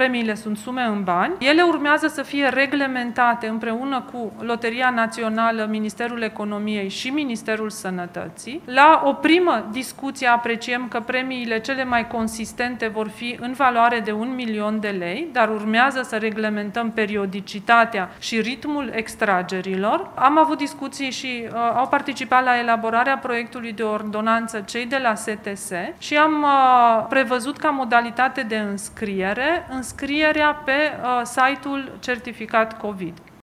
premiile sunt sume în bani. Ele urmează să fie reglementate împreună cu Loteria Națională, Ministerul Economiei și Ministerul Sănătății. La o primă discuție apreciem că premiile cele mai consistente vor fi în valoare de 1 milion de lei, dar urmează să reglementăm periodicitatea și ritmul extragerilor. Am avut discuții și au participat la elaborarea proiectului de ordonanță cei de la STS și am prevăzut ca modalitate de înscrierea pe site-ul Certificat COVID.